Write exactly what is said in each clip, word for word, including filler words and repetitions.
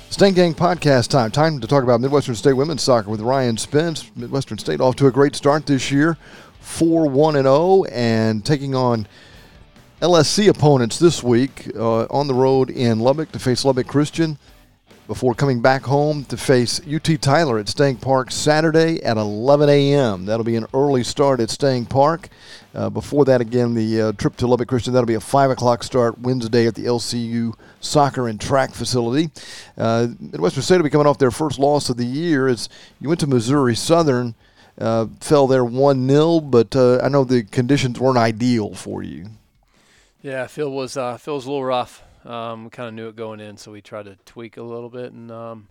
Stain Gang podcast time. Time to talk about Midwestern State women's soccer with Ryan Spence. Midwestern State off to a great start this year, four one and oh, and taking on L S C opponents this week uh, on the road in Lubbock to face Lubbock Christian before coming back home to face U T Tyler at Stank Park Saturday at eleven a.m. That'll be an early start at Stank Park. Uh, before that, again, the uh, trip to Lubbock Christian, that'll be a five o'clock start Wednesday at the L C U Soccer and Track Facility. Uh, Midwestern State will be coming off their first loss of the year as you went to Missouri Southern, uh, fell there one nil, but uh, I know the conditions weren't ideal for you. Yeah, Phil was uh, Phil was a little rough. Um, we kind of knew it going in, so we tried to tweak a little bit, and um,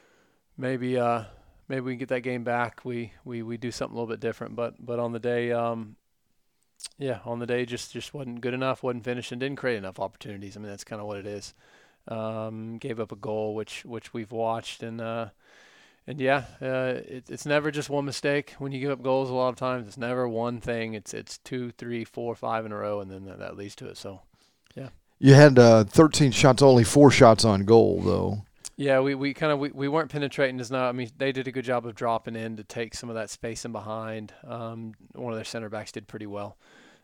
maybe uh, maybe we can get that game back. We, we, we do something a little bit different, but but on the day, um, yeah, on the day just, just wasn't good enough, wasn't finished, and didn't create enough opportunities. I mean, that's kind of what it is. Um, gave up a goal, which which we've watched, and uh, and yeah, uh, it, it's never just one mistake when you give up goals. A lot of times, it's never one thing. It's it's two, three, four, five in a row, and then that, that leads to it. So, yeah. You had uh, thirteen shots, only four shots on goal, though. Yeah, we, we kind of we, we weren't penetrating as now. I mean, they did a good job of dropping in to take some of that space in behind. Um, one of their center backs did pretty well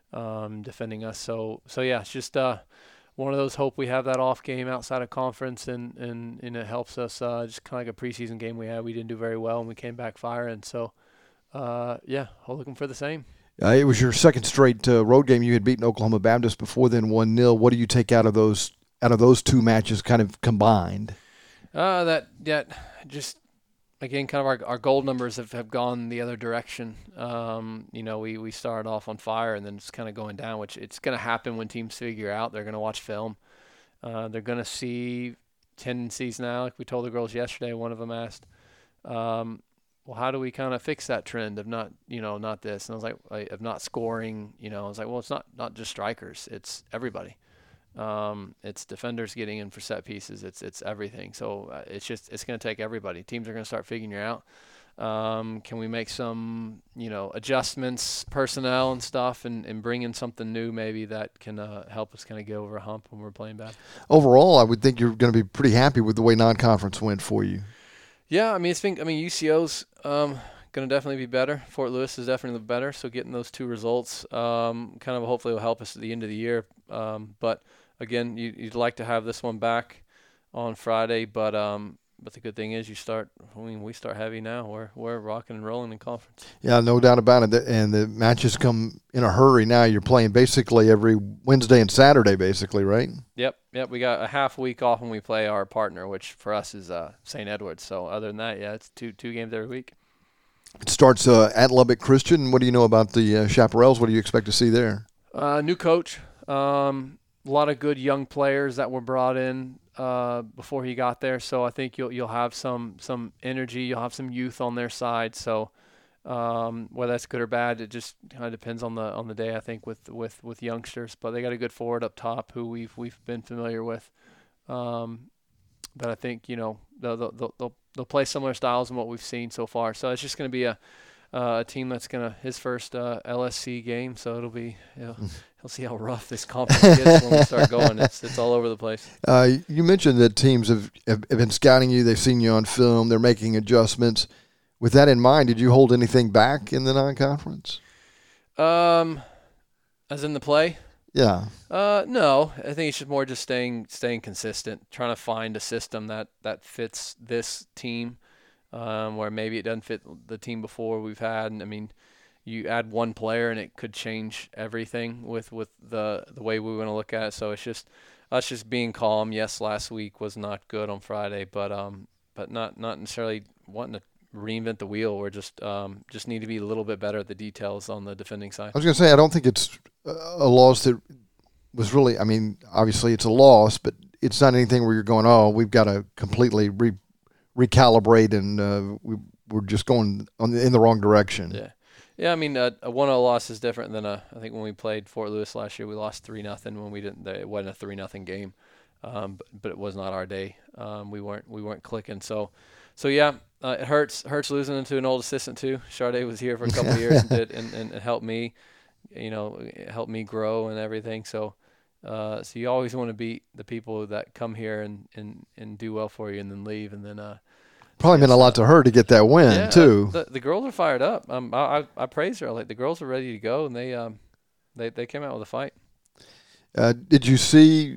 um, defending us. So so yeah, it's just uh, one of those. Hope we have that off game outside of conference, and and, and it helps us. Uh, just kind of like a preseason game we had. We didn't do very well, and we came back firing. So uh, yeah, looking for the same. Uh, it was your second straight uh, road game. You had beaten Oklahoma Baptist before then one nil. What do you take out of those out of those two matches kind of combined? Uh, that that just again kind of our our goal numbers have, have gone the other direction. Um, you know, we, we started off on fire and then it's kind of going down, which it's going to happen when teams figure out. They're going to watch film. Uh, they're going to see tendencies now. Like we told the girls yesterday, one of them asked, um, well, how do we kind of fix that trend of not, you know, not this? And I was like, like, of not scoring, you know, I was like, well, it's not, not just strikers. It's everybody. Um, it's defenders getting in for set pieces. It's it's everything. So uh, it's just it's going to take everybody. Teams are going to start figuring it out. Um, can we make some you know adjustments, personnel and stuff, and, and bring in something new maybe that can uh, help us kind of get over a hump when we're playing bad. Overall, I would think you're going to be pretty happy with the way non-conference went for you. Yeah, I mean it's been, I mean U C O's um, going to definitely be better. Fort Lewis is definitely better. So getting those two results um, kind of hopefully will help us at the end of the year. Um, but Again, you, you'd like to have this one back on Friday, but um, but the good thing is you start. I mean, we start heavy now. We're we're rocking and rolling in conference. Yeah, no doubt about it. And the matches come in a hurry now. You're playing basically every Wednesday and Saturday, basically, right? Yep, yep. We got a half week off when we play our partner, which for us is uh, Saint Edward's. So other than that, yeah, it's two two games every week. It starts uh, at Lubbock Christian. What do you know about the uh, Chaparrals? What do you expect to see there? Uh, new coach. Um, A lot of good young players that were brought in uh, before he got there, so I think you'll you'll have some some energy, you'll have some youth on their side. So um, whether that's good or bad, it just kind of depends on the on the day. I think with with with youngsters, but they got a good forward up top who we've we've been familiar with. Um, but I think you know they'll they'll they'll they'll play similar styles in what we've seen so far. So it's just going to be a uh, a team that's gonna his first uh, L S C game, so it'll be. You know, He'll see how rough this conference gets when we start going. It's it's all over the place. Uh, you mentioned that teams have, have been scouting you. They've seen you on film. They're making adjustments. With that in mind, did you hold anything back in the non-conference? Um, as in the play? Yeah. Uh, no. I think it's just more just staying staying consistent, trying to find a system that, that fits this team, um, where maybe it doesn't fit the team before we've had. And I mean, you add one player and it could change everything with, with the the way we want to look at it. So it's just us just being calm. Yes, last week was not good on Friday, but um, but not not necessarily wanting to reinvent the wheel. We're just um, just need to be a little bit better at the details on the defending side. I was going to say I don't think it's a loss that was really. I mean, obviously it's a loss, but it's not anything where you're going, oh, we've got to completely re- recalibrate and uh, we, we're just going on the, in the wrong direction. Yeah. Yeah, I mean, uh, a one oh loss is different than a. I think when we played Fort Lewis last year, we lost three nothing when we didn't. It wasn't a three nothing game, um, but, but it was not our day. Um, we weren't we weren't clicking. So, so yeah, uh, it hurts hurts losing to an old assistant too. Sade was here for a couple of years and did and, and, and helped me, you know, helped me grow and everything. So, Uh, so you always want to beat the people that come here and, and, and do well for you and then leave. And then uh, probably yes, meant a lot uh, to her to get that win yeah, too. The, the girls are fired up. Um, I, I I praise her. Like the girls are ready to go, and they um they, they came out with a fight. Uh, did you see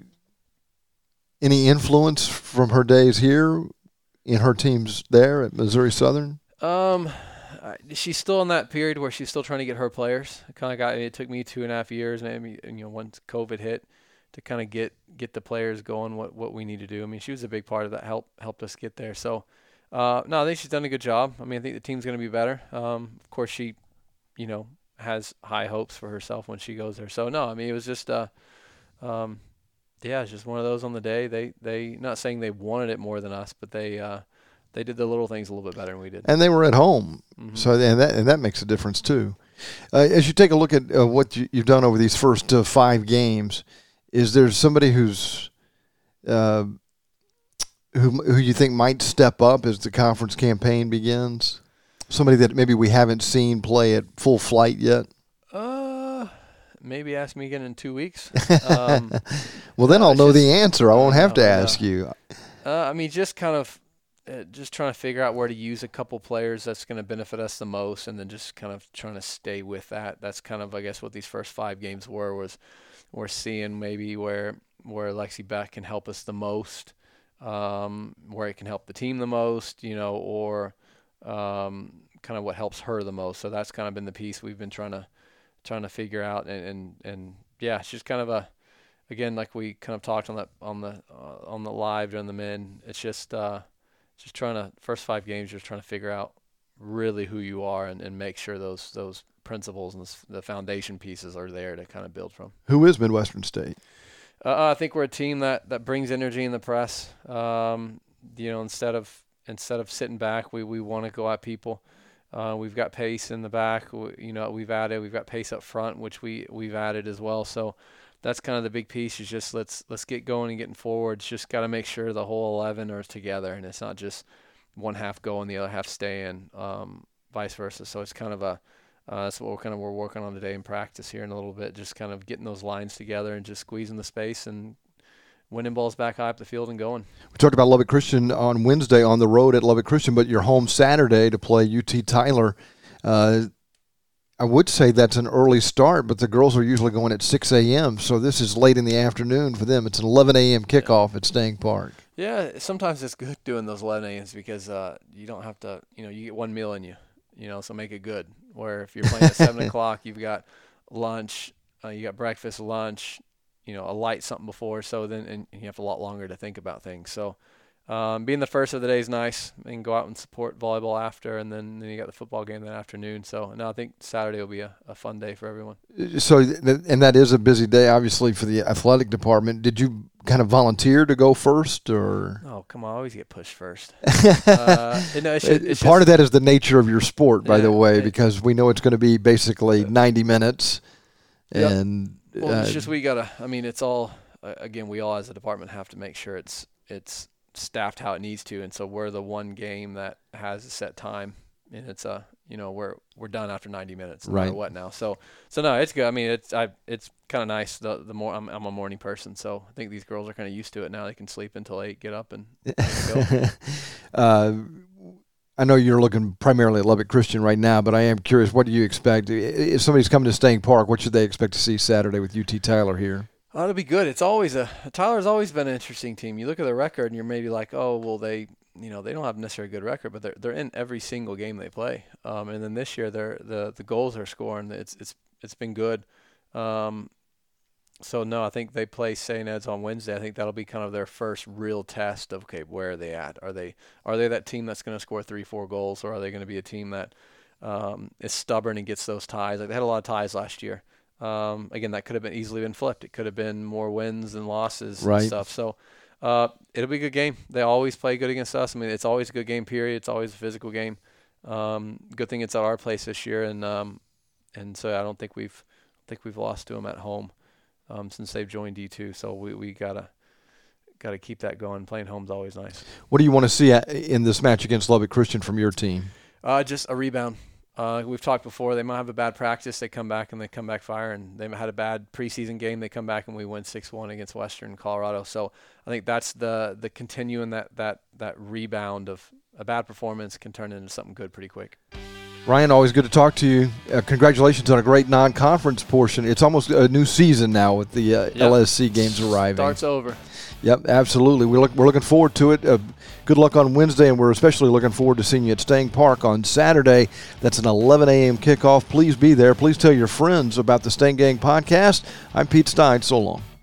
any influence from her days here in her teams there at Missouri Southern? Um, I- she's still in that period where she's still trying to get her players. It kind of got. It took me two and a half years, maybe you know, once COVID hit, to kind of get get the players going. What what we need to do. I mean, she was a big part of that. Help helped us get there. So, uh, no, I think she's done a good job. I mean, I think the team's going to be better. Um, of course, she, you know, has high hopes for herself when she goes there. So no, I mean, it was just uh, um, yeah, it's just one of those on the day. They they not saying they wanted it more than us, but they uh. They did the little things a little bit better than we did. And they were at home, mm-hmm. so and that and that makes a difference too. Uh, as you take a look at uh, what you, you've done over these first uh, five games, is there somebody who's uh, who who you think might step up as the conference campaign begins? Somebody that maybe we haven't seen play at full flight yet. Uh, maybe ask me again in two weeks. Um, well, then no, I'll know just, the answer. I won't have no, to ask no. you. Uh, I mean, just kind of. Uh, just trying to figure out where to use a couple players that's going to benefit us the most, and then just kind of trying to stay with that. That's kind of, I guess, what these first five games were. Was we're seeing maybe where where Lexi Beck can help us the most, um, where it can help the team the most, you know, or um, kind of what helps her the most. So that's kind of been the piece we've been trying to trying to figure out, and and, and yeah, it's just kind of a again like we kind of talked on that on the uh, on the live during the men. It's just. Uh, Just trying to first five games, just trying to figure out really who you are and, and make sure those those principles and the foundation pieces are there to kind of build from. Who is Midwestern State? Uh, I think we're a team that, that brings energy in the press. Um, you know, instead of instead of sitting back, we, we want to go at people. Uh, we've got pace in the back. We, you know, we've added. We've got pace up front, which we we've added as well. So. That's kind of the big piece is just let's let's get going and getting forward. It's just got to make sure the whole eleven are together and it's not just one half going, the other half staying, um, vice versa. So it's kind of a uh, that's what we're kind of we're working on today in practice here in a little bit, just kind of getting those lines together and just squeezing the space and winning balls back high up the field and going. We talked about Lubbock Christian on Wednesday on the road at Lubbock Christian, but you're home Saturday to play U T Tyler. Uh, I would say that's an early start, but the girls are usually going at six a.m., so this is late in the afternoon for them. It's an eleven a.m. kickoff yeah. at Stang Park. Yeah, sometimes it's good doing those eleven a.m.s because uh, you don't have to, you know, you get one meal in you, you know, so make it good. Where if you're playing at seven o'clock, you've got lunch, uh, you got breakfast, lunch, you know, a light something before, so then and you have a lot longer to think about things. So Um, being the first of the day is nice, and go out and support volleyball after, and then, then you got the football game that afternoon. So no, I think Saturday will be a, a fun day for everyone. So, and that is a busy day, obviously, for the athletic department. Did you kind of volunteer to go first, or? Oh, come on, I always get pushed first. uh, no, it's just, it's Part just, of that is the nature of your sport, by yeah, the way, it, because we know it's going to be basically ninety minutes. Yep. And well, uh, it's just we gotta. I mean, it's all uh, again. We all as a department have to make sure it's it's. staffed how it needs to, and so we're the one game that has a set time, and it's a you know we're we're done after ninety minutes, no right? matter what now, so so no, it's good. I mean, it's I it's kind of nice. The the more I'm I'm a morning person, so I think these girls are kind of used to it now. They can sleep until eight, get up and, and go. uh, I know you're looking primarily at Lubbock Christian right now, but I am curious. What do you expect if somebody's coming to Stang Park? What should they expect to see Saturday with U T Tyler here? Oh, it'll be good. It's always a Tyler's always been an interesting team. You look at their record and you're maybe like, oh, well, they, you know, they don't have necessarily a good record, but they're they're in every single game they play. Um, and then this year, they're the the goals they're scoring. It's it's it's been good. Um, so no, I think they play Saint Ed's on Wednesday. I think that'll be kind of their first real test of okay, where are they at? Are they are they that team that's going to score three, four goals, or are they going to be a team that um, is stubborn and gets those ties? Like they had a lot of ties last year. Um, again, that could have been easily been flipped. It could have been more wins than losses right. and stuff. So uh, it'll be a good game. They always play good against us. I mean, it's always a good game, period. It's always a physical game. Um, good thing it's at our place this year, and um, and so I don't think we've think we've lost to them at home um, since they've joined D two. So we, we gotta gotta keep that going. Playing home's always nice. What do you want to see in this match against Lubbock Christian from your team? Uh, just a rebound. Uh, we've talked before. They might have a bad practice. They come back and they come back fire. And they had a bad preseason game. They come back and we win six one against Western Colorado. So I think that's the the continuing that that that rebound of a bad performance can turn into something good pretty quick. Ryan, always good to talk to you. Uh, congratulations on a great non-conference portion. It's almost a new season now with the uh, yep. L S C games arriving. Starts over. Yep, absolutely. We look, we're looking forward to it. Uh, good luck on Wednesday, and we're especially looking forward to seeing you at Staying Park on Saturday. That's an eleven a.m. kickoff. Please be there. Please tell your friends about the Staying Gang podcast. I'm Pete Stein. So long.